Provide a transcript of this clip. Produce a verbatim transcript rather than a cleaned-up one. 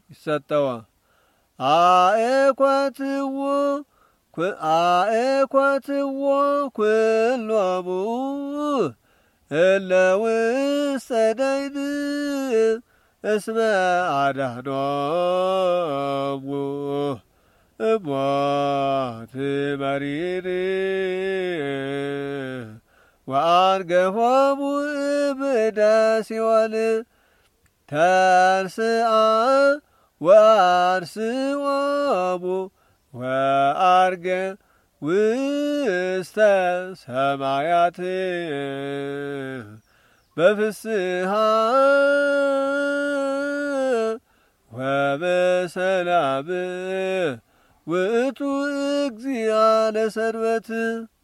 ይሰጠዋ አኤኳትዎ አኤኳትዎ ኩሎሙ እለ ውስተ ደይን እስመ አድኀኖሙ እሞት መሪር ወአንገፎሙ እምእደ ሲኦል ተንሥአ ወአንሥኦሙ ወዐርገ ውስተ ሰማያት በፍስሓ ወበሰላም ውእቱ እግዚአ ለሰንበት